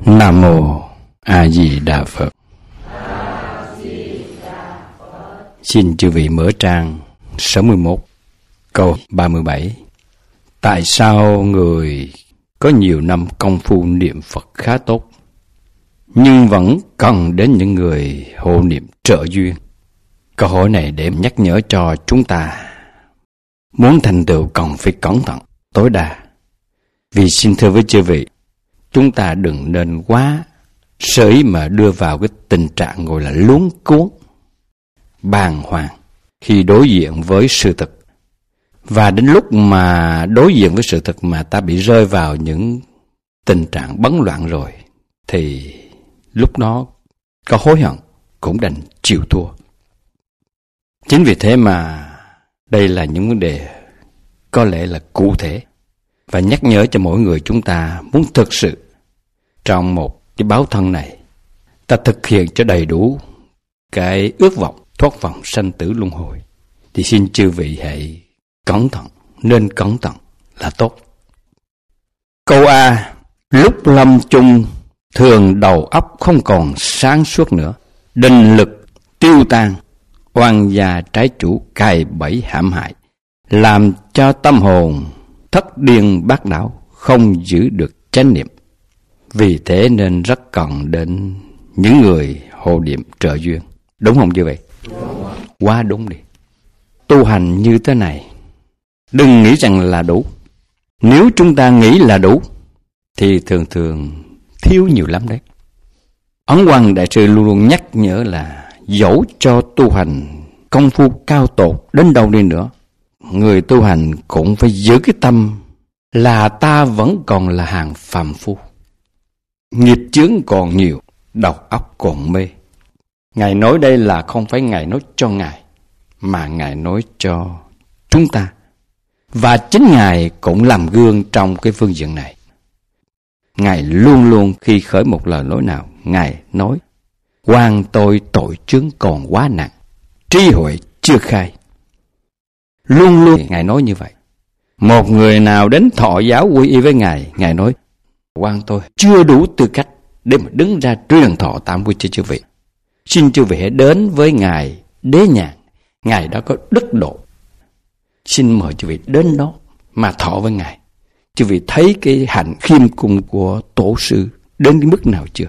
Nam Mô A Di Đà Phật. Xin chư vị mở trang 61 câu 37. Tại sao người có nhiều năm công phu niệm Phật khá tốt nhưng vẫn cần đến những người hộ niệm trợ duyên? Câu hỏi này để nhắc nhở cho chúng ta muốn thành tựu cần phải cẩn thận tối đa. Vì xin thưa với chư vị, chúng ta đừng nên quá sở ý mà đưa vào cái tình trạng gọi là luống cuống, bàng hoàng khi đối diện với sự thực. Và đến lúc mà đối diện với sự thực mà ta bị rơi vào những tình trạng bấn loạn rồi, thì lúc đó có hối hận cũng đành chịu thua. Chính vì thế mà đây là những vấn đề có lẽ là cụ thể và nhắc nhở cho mỗi người chúng ta muốn thực sự trong một cái báo thân này ta thực hiện cho đầy đủ cái ước vọng thoát vòng sanh tử luân hồi, thì xin chư vị hãy cẩn thận, nên cẩn thận là tốt. Câu A: lúc lâm chung thường đầu óc không còn sáng suốt nữa, định lực tiêu tan, oan gia trái chủ cài bẫy hãm hại, làm cho tâm hồn thất điên bát đảo, không giữ được chánh niệm. Vì thế nên rất cần đến những người hộ niệm trợ duyên. Đúng không như vậy? Quá đúng đi. Tu hành như thế này đừng nghĩ rằng là đủ. Nếu chúng ta nghĩ là đủ thì thường thường thiếu nhiều lắm đấy. Ấn Quang Đại Sư luôn luôn nhắc nhở là dẫu cho tu hành công phu cao tột đến đâu đi nữa, người tu hành cũng phải giữ cái tâm là ta vẫn còn là hàng phàm phu, nghiệp chướng còn nhiều, đầu óc còn mê. Ngài nói đây là không phải Ngài nói cho Ngài, mà Ngài nói cho chúng ta. Và chính Ngài cũng làm gương trong cái phương diện này. Ngài luôn luôn khi khởi một lời nói nào, Ngài nói: oan tôi tội chướng còn quá nặng, trí huệ chưa khai. Luôn luôn Ngài nói như vậy. Một người nào đến thọ giáo quy y với Ngài, Ngài nói: oan tôi chưa đủ tư cách để mà đứng ra truyền thọ tam quy cho chư vị. Xin chư vị hãy đến với Ngài Đế Nhàn, Ngài đó có đức độ. Xin mời chư vị đến đó mà thọ với Ngài. Chư vị thấy cái hạnh khiêm cung của tổ sư đến cái mức nào chưa?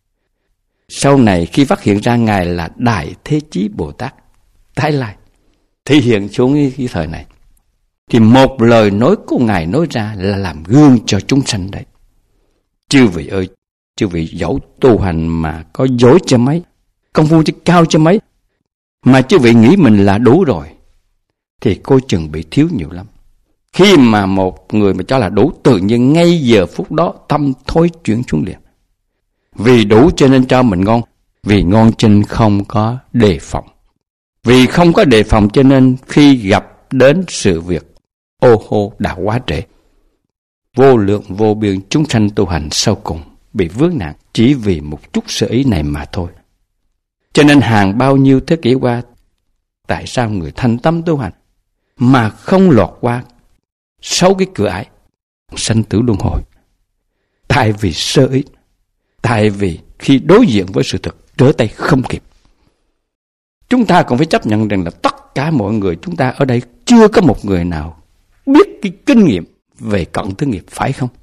Sau này khi phát hiện ra Ngài là Đại Thế Chí Bồ Tát Thái Lai thể hiện xuống cái thời này, thì một lời nói của Ngài nói ra là làm gương cho chúng sanh đấy. Chư vị ơi, chư vị dẫu tu hành mà có dối cho mấy, công phu cho cao cho mấy, mà chư vị nghĩ mình là đủ rồi, thì coi chừng bị thiếu nhiều lắm. Khi mà một người mà cho là đủ, tự nhiên ngay giờ phút đó tâm thối chuyển xuống liền. Vì đủ cho nên cho mình ngon, vì ngon cho nên không có đề phòng. Vì không có đề phòng cho nên khi gặp đến sự việc ô hô đã quá trễ. Vô lượng vô biên chúng sanh tu hành sau cùng bị vướng nạn chỉ vì một chút sở ý này mà thôi. Cho nên hàng bao nhiêu thế kỷ qua, tại sao người thành tâm tu hành mà không lọt qua 6 cái cửa ải sanh tử luân hồi? Tại vì sơ ý, tại vì khi đối diện với sự thật trở tay không kịp. Chúng ta còn phải chấp nhận rằng là tất cả mọi người chúng ta ở đây chưa có một người nào biết cái kinh nghiệm về cận tử nghiệp, phải không?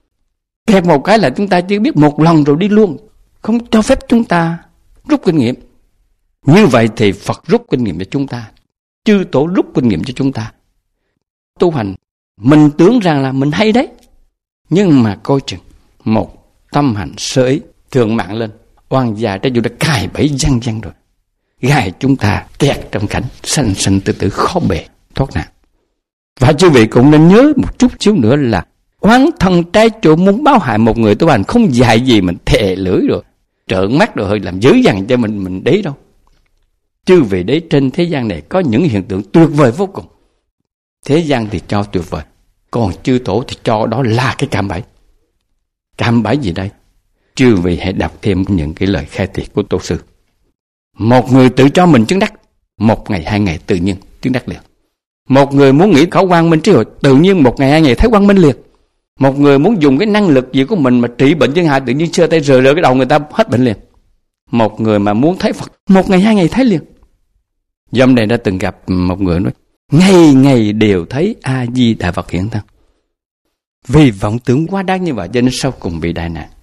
Kẹt một cái là chúng ta chỉ biết một lần rồi đi luôn, không cho phép chúng ta rút kinh nghiệm. Như vậy thì Phật rút kinh nghiệm cho chúng ta, chư tổ rút kinh nghiệm cho chúng ta. Tu hành mình tưởng rằng là mình hay đấy, nhưng mà coi chừng một tâm hành sơ ý thường mạng lên, oan gia trái chủ đã cài bẫy văng văng rồi, gài chúng ta kẹt trong cảnh sanh sanh tử tử khó bề thoát nạn. Và chư vị cũng nên nhớ một chút xíu nữa là oán thân trái chủ muốn báo hại một người tu hành không dạy gì mình thè lưỡi rồi trợn mắt rồi hơi làm dữ dằn cho mình đấy đâu. Chư vị đấy, trên thế gian này có những hiện tượng tuyệt vời vô cùng. Thế gian thì cho tuyệt vời, còn chư tổ thì cho đó là cái cạm bẫy. Cạm bẫy gì đây? Chư vị hãy đọc thêm những cái lời khai thị của tổ sư. Một người tự cho mình chứng đắc, một ngày hai ngày tự nhiên chứng đắc liền. Một người muốn nghĩ khẩu quang minh trí huệ, tự nhiên một ngày hai ngày thấy quang minh liền. Một người muốn dùng cái năng lực gì của mình mà trị bệnh chân hại, tự nhiên sơ tay rờ rờ cái đầu người ta hết bệnh liền. Một người mà muốn thấy Phật 1 ngày 2 ngày thấy liền. Dòng này đã từng gặp một người nói ngày ngày đều thấy A Di Đà Phật hiện thân. Vì vọng tưởng quá đáng như vậy cho nên sau cùng bị đại nạn.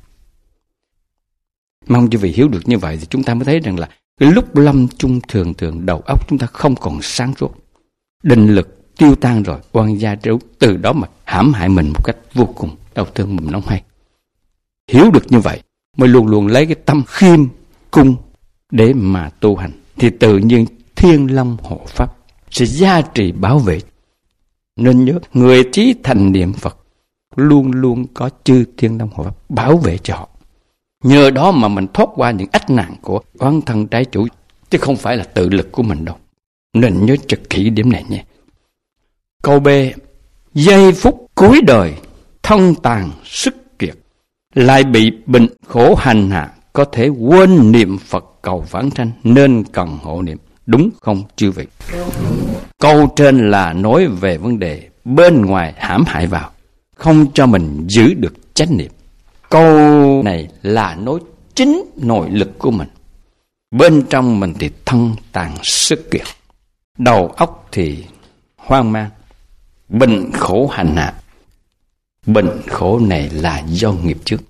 Mong cho vì hiểu được như vậy thì chúng ta mới thấy rằng là cái lúc lâm chung thường thường đầu óc chúng ta không còn sáng suốt, định lực tiêu tan rồi, oan gia trếu, từ đó mà hãm hại mình một cách vô cùng đau thương mùm nóng hay. Hiểu được như vậy mới luôn luôn lấy cái tâm khiêm cung để mà tu hành, thì tự nhiên Thiên Long hộ pháp sẽ gia trì bảo vệ. Nên nhớ, người trí thành niệm Phật luôn luôn có chư Thiên Long hộ pháp bảo vệ cho họ. Nhờ đó mà mình thoát qua những ách nạn của oán thân trái chủ, chứ không phải là tự lực của mình đâu. Nên nhớ chật kỹ điểm này nhé. Câu B. Giây phút cuối đời thân tàn sức kiệt, lại bị bệnh khổ hành hạ, có thể quên niệm Phật cầu vãng sanh, nên cần hộ niệm. Đúng không chư vị? Câu trên là nói về vấn đề bên ngoài hãm hại vào, không cho mình giữ được chánh niệm. Câu này là nói chính nội lực của mình. Bên trong mình thì thân tàn sức kiệt, đầu óc thì hoang mang, bệnh khổ hành hạ. Bệnh khổ này là do nghiệp trước.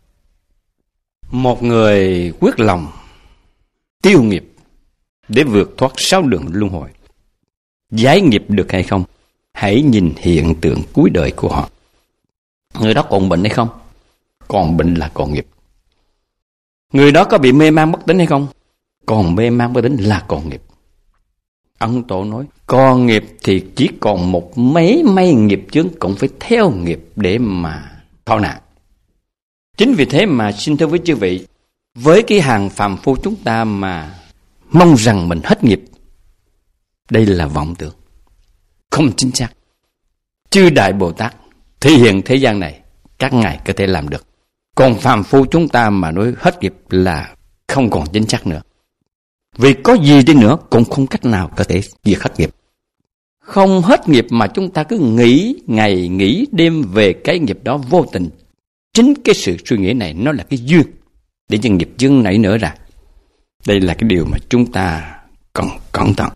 Một người quyết lòng tiêu nghiệp để vượt thoát 6 đường luân hồi, giải nghiệp được hay không? Hãy nhìn hiện tượng cuối đời của họ. Người đó còn bệnh hay không? Còn bệnh là còn nghiệp. Người đó có bị mê man bất tỉnh hay không? Còn mê man bất tỉnh là còn nghiệp. Ấn Tổ nói còn nghiệp thì chỉ còn một mấy may nghiệp chướng, cũng phải theo nghiệp để mà thọ nạn. Chính vì thế mà xin thưa với chư vị, với cái hàng phàm phu chúng ta mà mong rằng mình hết nghiệp, đây là vọng tưởng, không chính xác. Chư Đại Bồ Tát thể hiện thế gian này, các ngài có thể làm được. Còn phàm phu chúng ta mà nói hết nghiệp là không còn chính xác nữa. Vì có gì đi nữa cũng không cách nào có thể diệt hết nghiệp. Không hết nghiệp mà chúng ta cứ nghĩ ngày nghĩ đêm về cái nghiệp đó vô tình. Chính cái sự suy nghĩ này nó là cái duyên để cho nghiệp chướng nảy nở ra. Đây là cái điều mà chúng ta cần cẩn thận.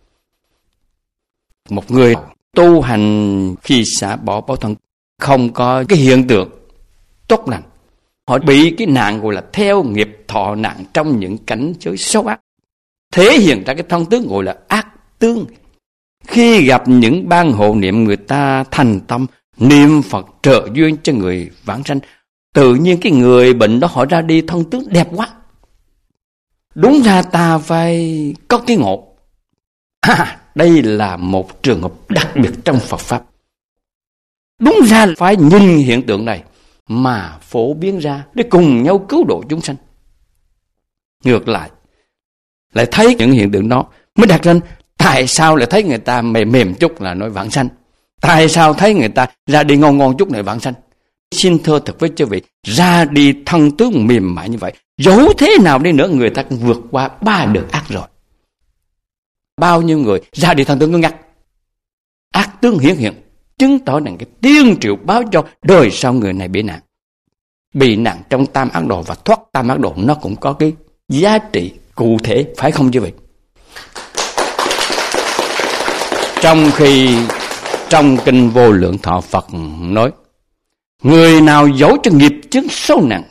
Một người tu hành khi xả bỏ báo thân không có cái hiện tượng tốt lành, họ bị cái nạn gọi là theo nghiệp thọ nạn trong những cảnh giới xấu ác, thể hiện ra cái thân tướng gọi là ác tướng. Khi gặp những ban hộ niệm, người ta thành tâm niệm Phật trợ duyên cho người vãng sanh, tự nhiên cái người bệnh đó họ ra đi thân tướng đẹp quá. Đúng ra ta phải có cái ngộ. Đây là một trường hợp đặc biệt trong Phật Pháp. Đúng ra phải nhìn hiện tượng này mà phổ biến ra để cùng nhau cứu độ chúng sanh. Ngược lại thấy những hiện tượng đó mới đặt ra tại sao lại thấy người ta mềm chút là nói vãng sanh, tại sao thấy người ta ra đi ngon chút này vãng sanh. Xin thưa thật với chư vị, ra đi thân tướng mềm mại như vậy, dẫu thế nào đi nữa người ta cũng vượt qua 3 đường ác rồi. Bao nhiêu người ra đi thân tướng ngưng ngắt, ác tướng hiển hiện, chứng tỏ rằng cái tiên triệu báo cho đời sau người này bị nạn trong tam ác đồ, và thoát tam ác đồ nó cũng có cái giá trị cụ thể, phải không chư vị? Trong khi trong kinh Vô Lượng Thọ Phật nói, người nào dẫu cho nghiệp chướng sâu nặng,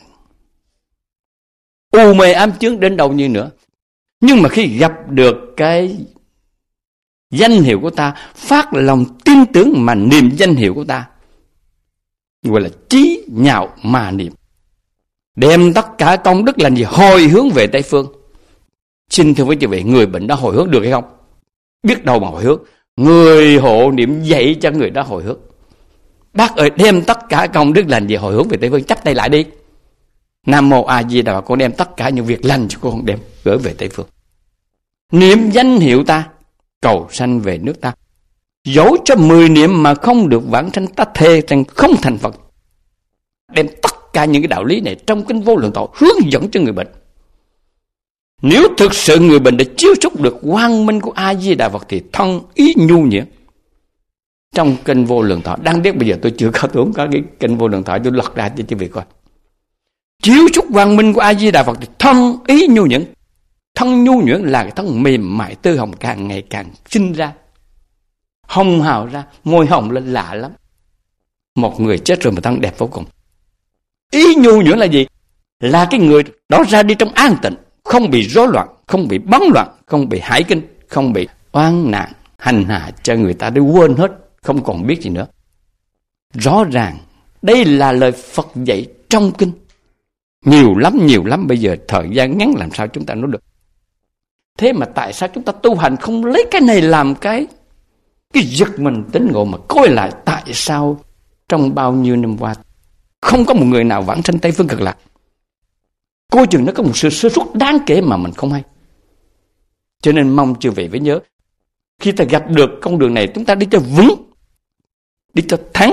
u mê ám chướng đến đâu như nữa, nhưng mà khi gặp được cái danh hiệu của ta, phát lòng tin tưởng mà niệm danh hiệu của ta, gọi là trí nhạo mà niệm, đem tất cả công đức lành gì hồi hướng về Tây Phương. Xin thưa với chư vị, người bệnh đó hồi hướng được hay không? Biết đâu mà hồi hướng. Người hộ niệm dạy cho người đó hồi hướng. Bác ơi, đem tất cả công đức lành gì hồi hướng về Tây Phương, chắp tay lại đi. Nam Mô A Di Đà Phật, con đem tất cả những việc lành cho con đem gửi về Tây Phương. Niệm danh hiệu ta, cầu sanh về nước ta. Dẫu cho 10 niệm mà không được vãng sanh, ta thề rằng không thành Phật. Đem tất cả những cái đạo lý này trong kinh Vô Lượng Thọ hướng dẫn cho người bệnh. Nếu thực sự người bệnh đã chiếu xúc được quang minh của A Di Đà Phật thì thân ý nhu nhuyễn, trong kinh Vô Lượng Thọ. Đáng tiếc bây giờ tôi chưa có, tôi không có cái kinh Vô Lượng Thọ, tôi lật ra cho quý vị coi. Chiếu xuất quang minh của A Di Đà Phật thì thân ý nhu nhuyễn. Thân nhu nhuyễn là cái thân mềm mại tơ hồng càng ngày càng sinh ra, hồng hào ra, môi hồng lên lạ lắm. Một người chết rồi mà thân đẹp vô cùng. Ý nhu nhuyễn là gì? Là cái người đó ra đi trong an tịnh, không bị rối loạn, không bị bấn loạn, không bị hải kinh, không bị oan nạn hành hạ cho người ta để quên hết, không còn biết gì nữa. Rõ ràng đây là lời Phật dạy trong kinh. Nhiều lắm, bây giờ thời gian ngắn làm sao chúng ta nói được. Thế mà tại sao chúng ta tu hành không lấy cái này làm cái giật mình tỉnh ngộ, mà coi lại tại sao trong bao nhiêu năm qua không có một người nào vãng sanh Tây Phương Cực Lạc. Coi chừng nó có một sự sơ suất đáng kể mà mình không hay. Cho nên mong chư vị phải nhớ, khi ta gặp được con đường này, chúng ta đi cho vững, đi cho thắng.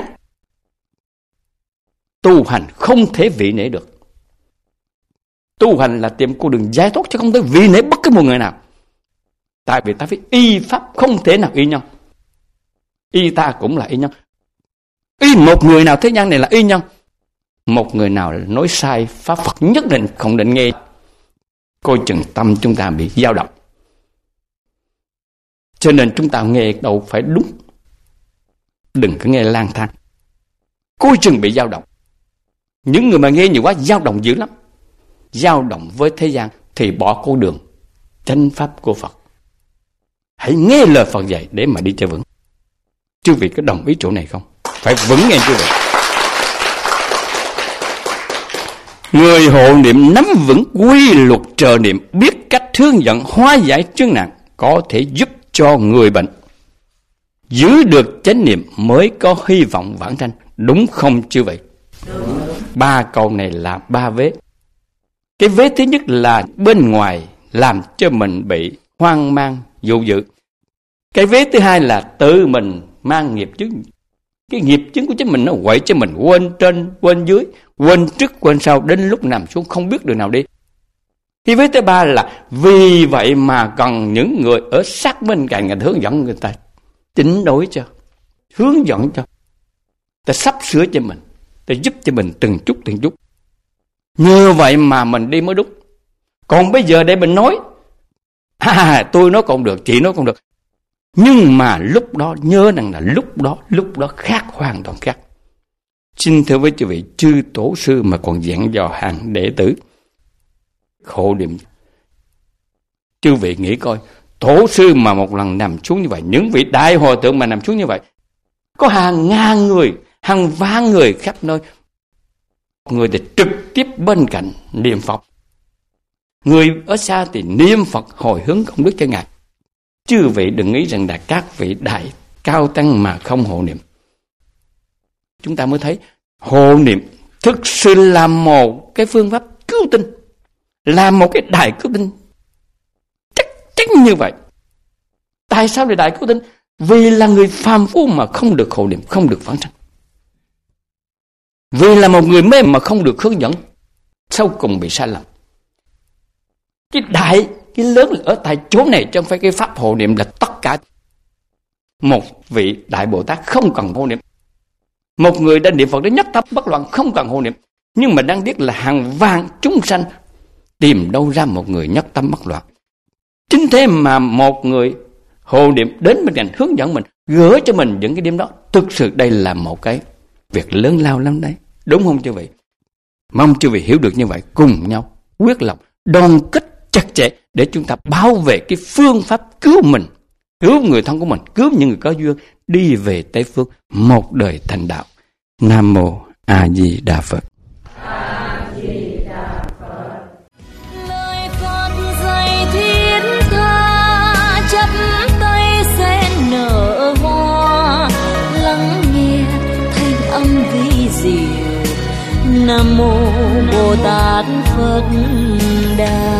Tu hành không thể vị nể được. Tu hành là tìm con đường giải thoát, chứ không thể vị nể bất cứ một người nào. Tại vì ta phải y pháp, không thể nào y nhân. Y ta cũng là y nhân. Y một người nào thế gian này là y nhân. Một người nào nói sai pháp Phật nhất định không định nghe. Coi chừng tâm chúng ta bị dao động. Cho nên chúng ta nghe đâu phải đúng. Đừng có nghe lang thang. Coi chừng bị dao động. Những người mà nghe nhiều quá dao động dữ lắm. Dao động với thế gian thì bỏ con đường chánh pháp của Phật. Hãy nghe lời Phật dạy để mà đi cho vững. Chư vị có đồng ý chỗ này không? Phải vững nghe chư vị. Người hộ niệm nắm vững quy luật trợ niệm, biết cách hướng dẫn hóa giải chướng nạn, có thể giúp cho người bệnh giữ được chánh niệm mới có hy vọng vãng sanh. Đúng không chư vị? Đúng. 3 câu này là 3 vế. Cái vế thứ nhất là bên ngoài làm cho mình bị hoang mang dụ dự. Cái vế thứ hai là tự mình mang nghiệp chứng. Cái nghiệp chứng của chính mình nó quậy cho mình quên trên, quên dưới, quên trước, quên sau, đến lúc nằm xuống không biết đường nào đi. Cái vế thứ ba là vì vậy mà cần những người ở sát bên cạnh người hướng dẫn người ta chỉnh đổi cho, hướng dẫn cho, ta sắp sửa cho mình, ta giúp cho mình từng chút từng chút. Nhờ vậy mà mình đi mới đúng. Còn bây giờ để mình nói, tôi nói còn được, chị nói còn được. Nhưng mà lúc đó nhớ rằng là lúc đó khác, hoàn toàn khác. Xin thưa với chư vị, chư tổ sư mà còn dặn dò hàng đệ tử hộ niệm. Chư vị nghĩ coi, tổ sư mà một lần nằm xuống như vậy, những vị đại hòa thượng mà nằm xuống như vậy, có hàng ngàn người, hàng vạn người khắp nơi. Người thì trực tiếp bên cạnh niệm Phật, người ở xa thì niệm Phật hồi hướng công đức cho Ngài. Chư vị đừng nghĩ rằng là các vị đại cao tăng mà không hộ niệm. Chúng ta mới thấy hộ niệm thực sự là một cái phương pháp cứu tinh, là một cái đại cứu tinh chắc chắn như vậy. Tại sao lại đại cứu tinh? Vì là người phàm phu mà không được hộ niệm, không được vãng sanh. Vì là một người mê mà không được hướng dẫn, sau cùng bị sai lầm. Cái lớn ở tại chỗ này, chứ không phải cái pháp hộ niệm là tất cả. Một vị đại Bồ Tát không cần hộ niệm. Một người đã niệm Phật để nhất tâm bất loạn không cần hộ niệm. Nhưng mà đáng tiếc là hàng vạn chúng sanh tìm đâu ra một người nhất tâm bất loạn. Chính thế mà một người hộ niệm đến bên cạnh hướng dẫn mình, gửi cho mình những cái điểm đó. Thực sự đây là một cái việc lớn lao lắm đấy. Đúng không chư vị? Mong chư vị hiểu được như vậy, cùng nhau quyết lòng đoàn kết chặt chẽ để chúng ta bảo vệ cái phương pháp cứu mình, cứu người thân của mình, cứu những người có duyên đi về Tây Phương một đời thành đạo. Nam mô A Di Đà Phật. A Di Đà Phật. Lời Phật dạy thiết tha, chắp tay sen nở hoa, lắng nghe thanh âm vi diệu. Nam mô Bồ Tát Phật Đà.